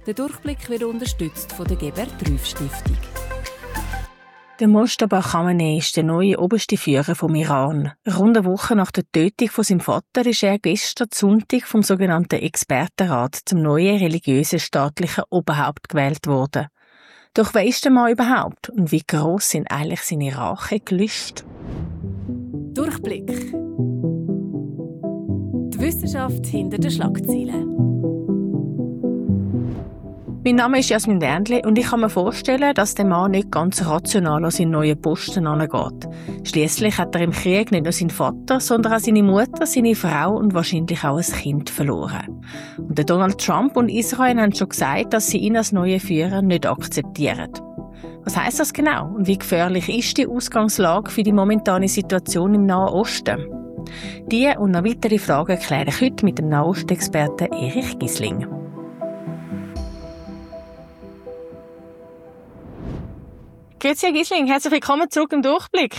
Der Durchblick wird unterstützt von der Geber-Trüff-Stiftung. Der Mojtaba Khamenei ist der neue oberste Führer vom Iran. Rund eine Woche nach der Tötung von seinem Vater ist er gestern Sonntag vom sogenannten Expertenrat zum neuen religiösen staatlichen Oberhaupt gewählt worden. Doch wer ist der Mann überhaupt und wie gross sind eigentlich seine Rachegelüste? Durchblick. Die Wissenschaft hinter den Schlagzeilen. Mein Name ist Jasmin Wernli und ich kann mir vorstellen, dass der Mann nicht ganz rational an seinen neuen Posten angeht. Schliesslich hat er im Krieg nicht nur seinen Vater, sondern auch seine Mutter, seine Frau und wahrscheinlich auch ein Kind verloren. Und der Donald Trump und Israel haben schon gesagt, dass sie ihn als neuen Führer nicht akzeptieren. Was heisst das genau und wie gefährlich ist die Ausgangslage für die momentane Situation im Nahen Osten? Diese und noch weitere Fragen kläre ich heute mit dem Nahostexperten Erich Gisling. Grüezi, Herr Gisling, herzlich willkommen zurück im Durchblick.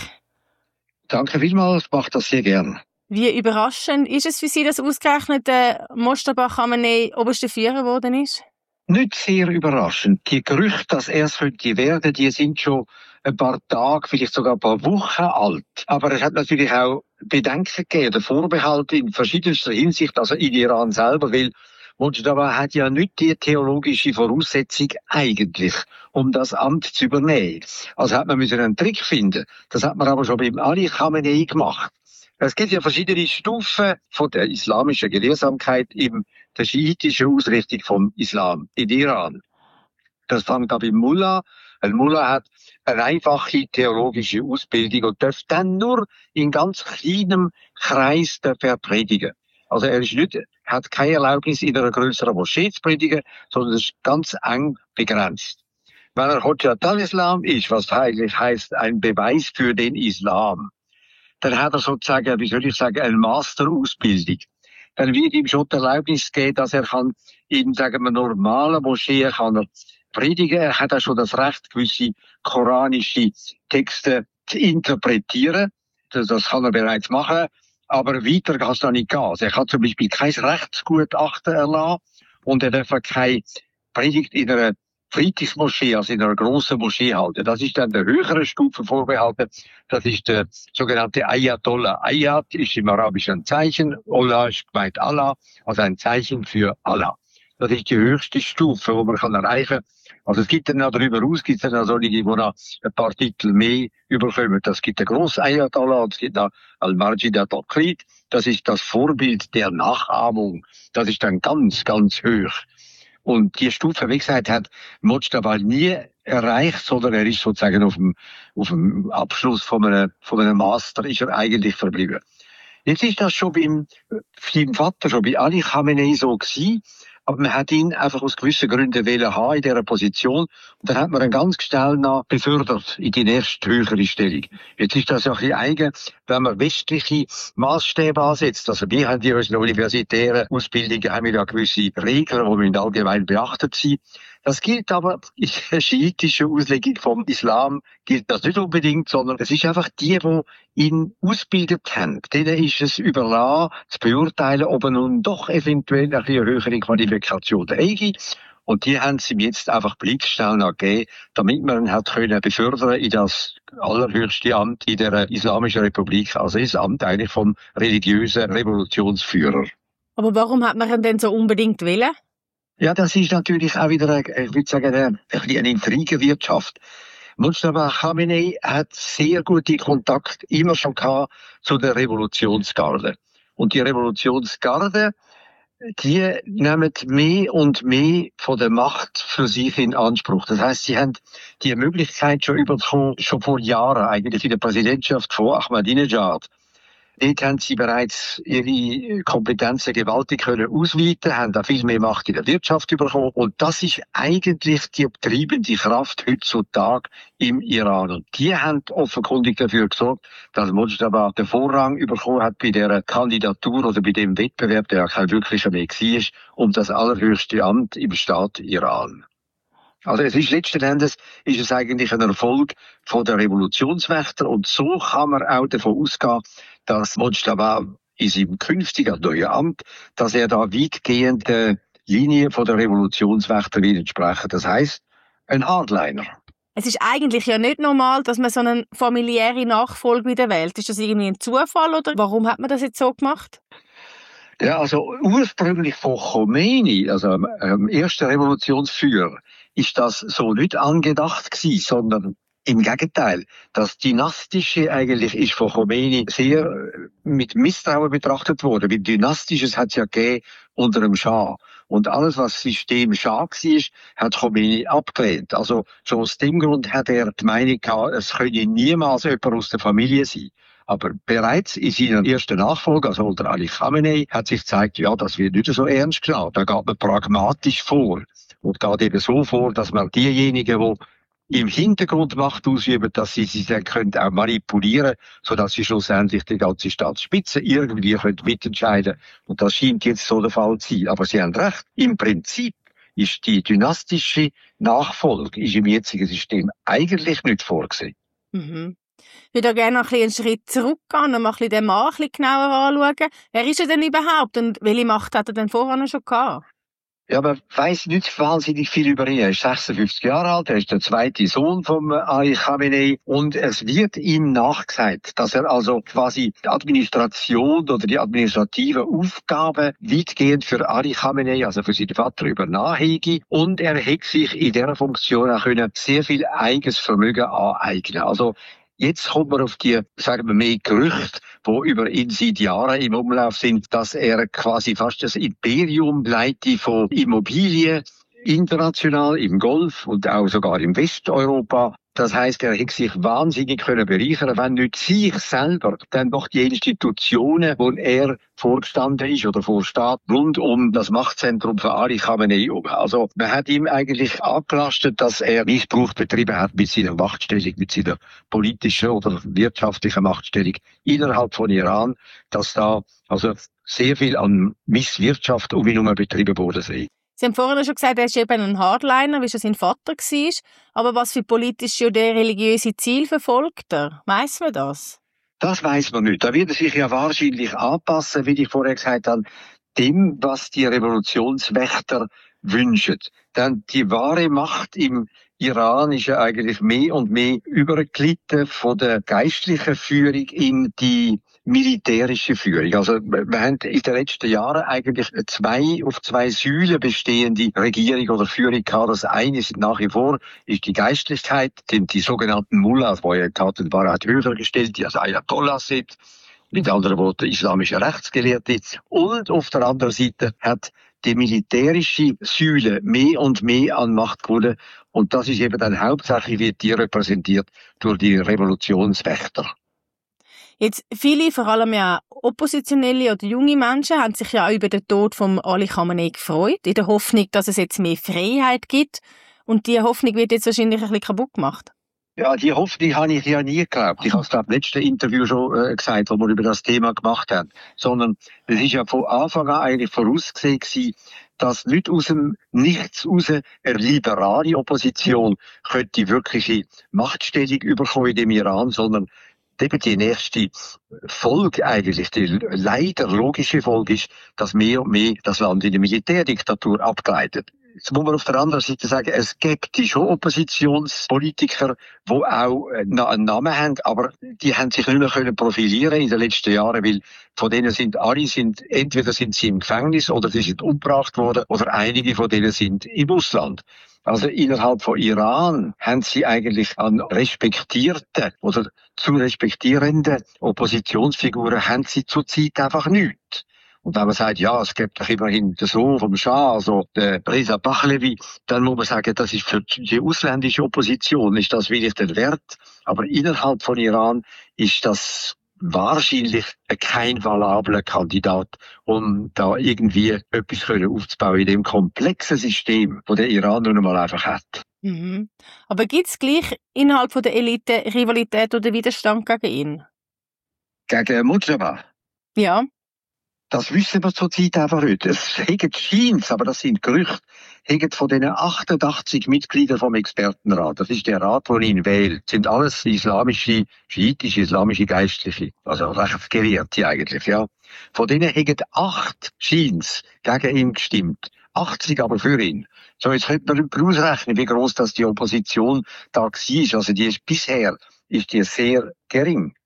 Danke vielmals, ich mache das sehr gern. Wie überraschend ist es für Sie, dass ausgerechnet Mojtaba Khamenei oberster Führer geworden ist? Nicht sehr überraschend. Die Gerüchte, dass er es könnte werden, die sind schon ein paar Tage, vielleicht sogar ein paar Wochen alt. Aber es hat natürlich auch Bedenken gegeben, oder Vorbehalte in verschiedenster Hinsicht, also in Iran selber, weil Mojtaba hat ja nicht die theologische Voraussetzung eigentlich, um das Amt zu übernehmen. Also hat man einen Trick finden. Das hat man aber schon beim Ali Khamenei gemacht. Es gibt ja verschiedene Stufen von der islamischen Gelehrsamkeit in der schiitischen Ausrichtung vom Islam in Iran. Das fängt an beim Mullah. Ein Mullah hat eine einfache theologische Ausbildung und darf dann nur in ganz kleinem Kreis predigen. Also er ist nicht, hat keine Erlaubnis, in einer größeren Moschee zu predigen, sondern ist ganz eng begrenzt. Wenn er Hujjat al-Islam ist, was eigentlich heißt, ein Beweis für den Islam, dann hat er sozusagen, wie soll ich sagen, eine Masterausbildung. Dann wird ihm schon die Erlaubnis geben, dass er kann in, sagen wir, normalen Moscheen kann er predigen. Er hat auch schon das Recht, gewisse koranische Texte zu interpretieren. Das kann er bereits machen. Aber weiter kann es da nicht gehen. Also er kann zum Beispiel kein Rechtsgutachten erlassen und er darf keine Predigt in einer Friedhofsmoschee, also in einer grossen Moschee halten. Das ist dann der höheren Stufe vorbehalten. Das ist der sogenannte Ayatollah. Ayat ist im Arabischen ein Zeichen, Allah ist gemeint Allah, also ein Zeichen für Allah. Das ist die höchste Stufe, die man kann erreichen kann. Also es gibt dann noch darüber hinaus, gibt es dann noch solche, die noch ein paar Titel mehr überkommen. Das gibt der grosse Ayatollah und es gibt noch Al-Marjid al-Taqlid. Das ist das Vorbild der Nachahmung. Das ist dann ganz, ganz hoch. Und die Stufe, wie gesagt, hat Mojtaba nie erreicht, sondern er ist sozusagen auf dem Abschluss von einem Master ist er eigentlich verblieben. Jetzt ist das schon beim Vater, schon bei Ali Khamenei so gewesen. Aber man hat ihn einfach aus gewissen Gründen haben in dieser Position. Und dann hat man ihn ganz schnell noch befördert in die nächste höhere Stellung. Jetzt ist das ja ein bisschen eigen, wenn man westliche Maßstäbe ansetzt. Also wir haben in unseren universitären Ausbildungen haben wir ja gewisse Regeln, die allgemein beachtet sind. Das gilt aber in der schiitischen Auslegung vom Islam gilt das nicht unbedingt, sondern es ist einfach die ihn ausgebildet haben. Denen ist es überlassen, zu beurteilen, ob er nun doch eventuell eine höhere Qualifikation träge. Und die haben sie ihm jetzt einfach blitzschnell noch gegeben, damit man ihn hat können befördern in das allerhöchste Amt in der Islamischen Republik, also das Amt eigentlich vom religiösen Revolutionsführer. Aber warum hat man ihn denn so unbedingt wollen? Ja, das ist natürlich auch wieder, ich würde sagen, eine Intrigenwirtschaft. Mojtaba Khamenei hat sehr gute Kontakte immer schon gehabt zu der Revolutionsgarde. Und die Revolutionsgarde, die nehmen mehr und mehr von der Macht für sich in Anspruch. Das heisst, sie haben die Möglichkeit schon überkommen, schon vor Jahren eigentlich in der Präsidentschaft von Ahmadinejad. Dort haben sie bereits ihre Kompetenzen gewaltig können ausweiten, haben auch viel mehr Macht in der Wirtschaft bekommen. Und das ist eigentlich die treibende Kraft heutzutage im Iran. Und die haben offenkundig dafür gesorgt, dass Mojtaba den Vorrang bekommen hat bei der Kandidatur oder bei dem Wettbewerb, der ja kein wirklicher mehr war, um das allerhöchste Amt im Staat Iran. Also es ist letzten Endes ist es eigentlich ein Erfolg von der Revolutionswächter und so kann man auch davon ausgehen, dass Mojtaba in seinem künftigen neuen Amt, dass er da weitgehend Linie von der Revolutionswächter widersprechen. Das heisst, ein Hardliner. Es ist eigentlich ja nicht normal, dass man so eine familiäre Nachfolge wieder wählt. Ist das irgendwie ein Zufall oder warum hat man das jetzt so gemacht? Ja, also ursprünglich von Khomeini, also ersten Revolutionsführer, ist das so nicht angedacht gewesen, sondern im Gegenteil. Das Dynastische eigentlich ist von Khomeini sehr mit Misstrauen betrachtet worden. Weil Dynastisches hat es ja gegeben unter dem Schah. Und alles, was System Schah war, hat Khomeini abgelehnt. Also schon aus dem Grund hat er die Meinung gehabt, es könne niemals jemand aus der Familie sein. Aber bereits in seiner ersten Nachfolge, also unter Ali Khamenei, hat sich gezeigt, ja, das wird nicht so ernst genommen. Da geht man pragmatisch vor. Und geht eben so vor, dass man diejenigen, die im Hintergrund Macht ausüben, dass sie dann können auch manipulieren, sodass sie schlussendlich die ganze Staatsspitze irgendwie können mitentscheiden. Und das scheint jetzt so der Fall zu sein. Aber Sie haben recht. Im Prinzip ist die dynastische Nachfolge im jetzigen System eigentlich nicht vorgesehen. Mhm. Ich würde gerne noch einen Schritt zurückgehen und mal den Mann ein bisschen genauer anschauen. Wer ist er denn überhaupt und welche Macht hat er denn vorher schon gehabt? Ja, man weiss nicht wahnsinnig viel über ihn. Er ist 56 Jahre alt, er ist der zweite Sohn von Ali Khamenei und es wird ihm nachgesagt, dass er also quasi die Administration oder die administrative Aufgaben weitgehend für Ali Khamenei, also für seinen Vater, übernommen hätte und er hätte sich in dieser Funktion auch sehr viel eigenes Vermögen aneignen. Also jetzt kommt man auf die, sagen wir mehr Gerüchte, die über ihn seit Jahren im Umlauf sind, dass er quasi fast das Imperium leitet von Immobilien, international im Golf und auch sogar im Westeuropa. Das heisst, er hätte sich wahnsinnig können bereichern, wenn nicht sich selber, dann doch die Institutionen, wo er vorgestanden ist oder vorsteht, rund um das Machtzentrum von Ali Khamenei um. Also man hat ihm eigentlich angelastet, dass er Missbrauch betrieben hat mit seiner Machtstellung, mit seiner politischen oder wirtschaftlichen Machtstellung innerhalb von Iran, dass da also sehr viel an Misswirtschaft um ihn herum betrieben wurde sei. Sie haben vorhin schon gesagt, er ist eben ein Hardliner, wie schon sein Vater war. Aber was für politische oder religiöse Ziele verfolgt er? Weiss man das? Das weiss man nicht. Da wird er sich ja wahrscheinlich anpassen, wie ich vorher gesagt habe, dem, was die Revolutionswächter wünschen. Denn die wahre Macht im Iran ist ja eigentlich mehr und mehr überglitten von der geistlichen Führung in die militärische Führung. Also wir haben in den letzten Jahren eigentlich auf zwei Säulen bestehende Regierung oder Führung gehabt. Das eine ist nach wie vor ist die Geistlichkeit, die sogenannten Mullahs, die ja Tatenbarat höher gestellt, die als Ayatollahs sind. Mit anderen Worten islamische Rechtsgelehrte. Und auf der anderen Seite hat die militärische Säule mehr und mehr an Macht gewonnen. Und das ist eben dann hauptsächlich wird die repräsentiert durch die Revolutionswächter. Jetzt viele, vor allem ja oppositionelle oder junge Menschen, haben sich ja auch über den Tod von Ali Khamenei gefreut, in der Hoffnung, dass es jetzt mehr Freiheit gibt. Und diese Hoffnung wird jetzt wahrscheinlich ein bisschen kaputt gemacht. Ja, die Hoffnung habe ich ja nie geglaubt. Ich habe es im letzten Interview schon gesagt, wo wir über das Thema gemacht haben. Sondern es ist ja von Anfang an eigentlich vorausgesehen gewesen, dass nicht aus dem Nichts raus eine liberale Opposition könnte wirkliche Machtstellung überkommen in dem Iran, sondern eben die nächste Folge eigentlich, die leider logische Folge ist, dass mehr und mehr das Land in die Militärdiktatur abgleitet. Jetzt muss man auf der anderen Seite sagen, es gibt schon Oppositionspolitiker, die auch einen Namen haben, aber die haben sich nicht mehr profilieren in den letzten Jahren, weil von denen entweder sind sie im Gefängnis oder sie sind umgebracht worden oder einige von denen sind im Ausland. Also innerhalb von Iran haben sie eigentlich an respektierten oder zu respektierenden Oppositionsfiguren haben sie zurzeit einfach nichts. Und wenn man sagt, ja, es gibt doch immerhin den Sohn vom Schah, also der Reza Pahlavi, dann muss man sagen, das ist für die ausländische Opposition, ist das wirklich der Wert. Aber innerhalb von Iran ist das wahrscheinlich kein valabler Kandidat, um da irgendwie etwas aufzubauen in dem komplexen System, das der Iran nun einmal einfach hat. Mhm. Aber gibt es gleich innerhalb von der Elite Rivalität oder Widerstand gegen ihn? Gegen Mujtaba? Ja. Das wissen wir zurzeit einfach nicht. Es scheint, aber das sind Gerüchte, von diesen 88 Mitgliedern vom Expertenrat. Das ist der Rat, der ihn wählt. Das sind alles schiitische islamische Geistliche. Also Rechtsgelehrte eigentlich, ja. Von denen haben 8 Scheins gegen ihn gestimmt. 80 aber für ihn. So, jetzt könnte man ausrechnen, wie groß das die Opposition da war. Also bisher ist die sehr gering.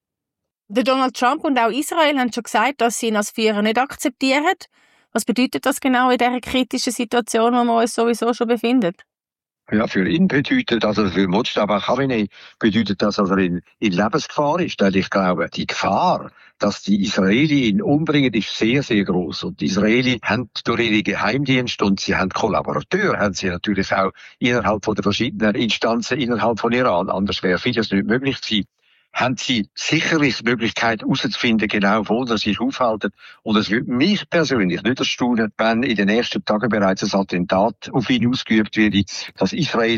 Der Donald Trump und auch Israel haben schon gesagt, dass sie ihn als Führer nicht akzeptieren. Was bedeutet das genau in dieser kritischen Situation, in der wir uns sowieso schon befinden? Ja, für ihn bedeutet, also für Mojtaba Khamenei bedeutet das, dass er in Lebensgefahr ist. Denn ich glaube, die Gefahr, dass die Israelis ihn umbringen, ist sehr, sehr groß. Und die Israelis haben durch ihre Geheimdienste und sie haben Kollaborateure, haben sie natürlich auch innerhalb von den verschiedenen Instanzen innerhalb von Iran. Anders wäre vieles nicht möglich gewesen. Haben sie sicherlich die Möglichkeit herauszufinden, genau wo er sich aufhält. Und es würde mich persönlich nicht erstaunen, wenn in den ersten Tagen bereits ein Attentat auf ihn ausgeübt würde, dass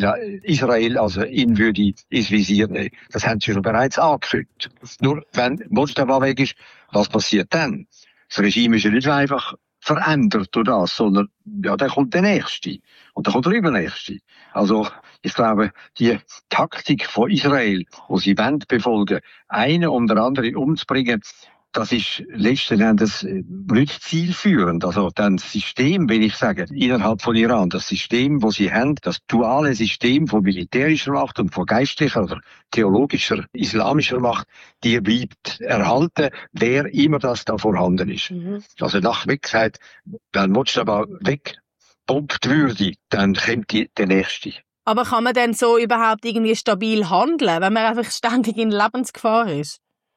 Israel also ihn würde ins Visier nehmen. Das haben sie schon bereits angekündigt. Nur wenn Mojtaba weg ist, was passiert dann? Das Regime ist ja nicht einfach verändert durch das, sondern ja, dann kommt der Nächste. Und dann kommt der Übernächste. Also, ich glaube, die Taktik von Israel, wo sie befolgen, einen um den anderen umzubringen, das ist letzten Endes nicht zielführend. Also, das System, wenn ich sage, innerhalb von Iran, das System, wo sie haben, das duale System von militärischer Macht und von geistlicher oder theologischer, islamischer Macht, die bleibt erhalten, wer immer das da vorhanden ist. Also, nach Wegzeit, wenn Mojtaba wegbombt würde, dann kommt der Nächste. Aber kann man denn so überhaupt irgendwie stabil handeln, wenn man einfach ständig in Lebensgefahr ist?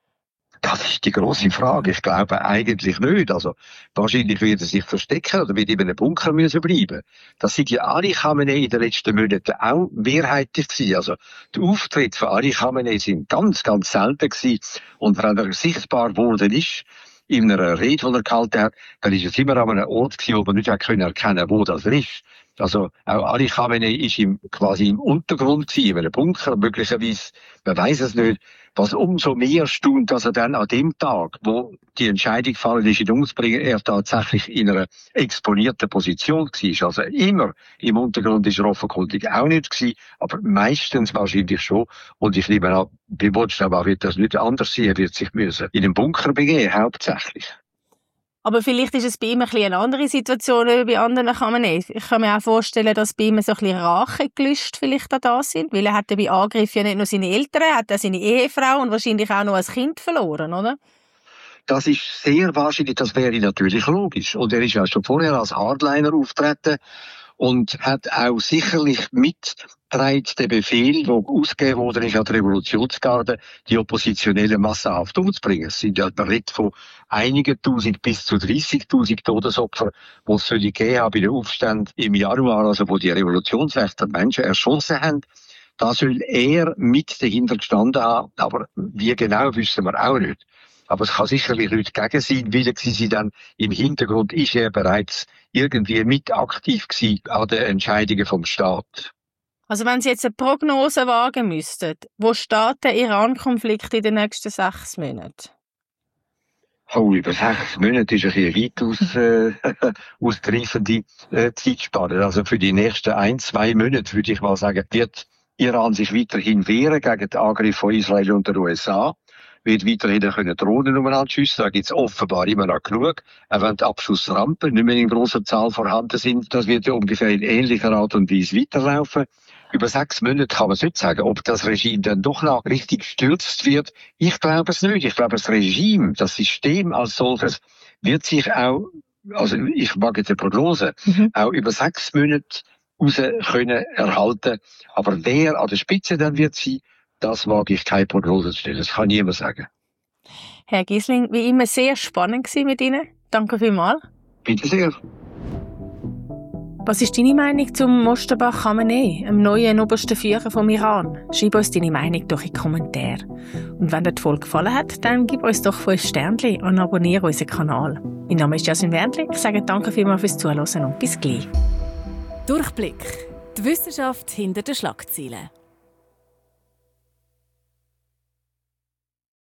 Das ist die grosse Frage. Ich glaube eigentlich nicht. Also, wahrscheinlich wird er sich verstecken oder wird in einem Bunker müssen bleiben. Das sind ja Ali Khamenei in den letzten Monaten auch mehrheitlich gewesen. Also, die Auftritte von Ali Khamenei sind ganz, ganz selten gewesen. Und wenn er sichtbar geworden ist, in einer Rede, die er gehalten hat, dann ist es immer an einem Ort gewesen, wo man nicht erkennen konnte, wo das ist. Also, auch Ali Khamenei ist quasi im Untergrund gewesen, in einem Bunker, möglicherweise, man weiss es nicht. Was umso mehr staunt, dass er dann an dem Tag, wo die Entscheidung gefallen ist, ihn umzubringen, er tatsächlich in einer exponierten Position war. Also immer im Untergrund ist er offenkundig auch nicht gewesen, aber meistens wahrscheinlich schon. Und ich nehme an, bei Mojtaba wird das nicht anders sein, er wird sich müssen in den Bunker begeben, hauptsächlich. Aber vielleicht ist es bei ihm ein bisschen eine andere Situation als bei anderen Khamenei. Ich kann mir auch vorstellen, dass bei ihm so ein bisschen Rachegelüste vielleicht da sind, weil er hat ja bei Angriffen ja nicht nur seine Eltern, er hat auch seine Ehefrau und wahrscheinlich auch noch ein Kind verloren, oder? Das ist sehr wahrscheinlich, das wäre natürlich logisch. Und er ist ja schon vorher als Hardliner auftreten und hat auch sicherlich mitgetragen den Befehl, der ausgegeben worden ist an die Revolutionsgarde, die Oppositionellen massenhaft umzubringen. Es sind ja der Rede von einigen Tausend bis zu 30.000 Todesopfer, die es gegeben haben bei den Aufständen im Januar, also wo die revolutionsrechten Menschen erschossen haben. Da soll er mit dahinter gestanden haben, aber wie genau wissen wir auch nicht. Aber es kann sicherlich nicht gegen sein, weil sie dann im Hintergrund ist er bereits irgendwie mit aktiv gewesen an den Entscheidungen vom Staat. Also wenn Sie jetzt eine Prognose wagen müssten, wo steht der Iran-Konflikt in den nächsten 6 Monaten? Oh, über 6 Monate ist ein bisschen weit ausgreifende Zeitspanne. Also für die nächsten 1-2 Monate, würde ich mal sagen, wird Iran sich weiterhin wehren gegen den Angriff von Israel und der USA. Wird weiterhin Drohnen umeinander schiessen. Da gibt es offenbar immer noch genug. Auch wenn die Abschussrampen nicht mehr in grosser Zahl vorhanden sind, das wird ja ungefähr in ähnlicher Art und Weise weiterlaufen. Über 6 Monate kann man es nicht sagen, ob das Regime dann doch noch richtig gestürzt wird. Ich glaube es nicht. Ich glaube, das Regime, das System als solches, wird sich auch, also ich mag jetzt eine Prognose, auch über 6 Monate raus können erhalten. Aber wer an der Spitze dann wird sein, das mag ich keine Prognose stellen. Das kann niemand sagen. Herr Gisling, wie immer sehr spannend mit Ihnen. Danke vielmals. Bitte sehr. Was ist deine Meinung zum Mojtaba Khamenei, dem neuen obersten Führer vom Iran? Schreib uns deine Meinung doch in die Kommentare. Und wenn dir die Folge gefallen hat, dann gib uns doch 5 Sternchen und abonniere unseren Kanal. Mein Name ist Jasmin Wernli. Ich sage danke vielmals fürs Zuhören und bis gleich. Durchblick. Die Wissenschaft hinter den Schlagzeilen.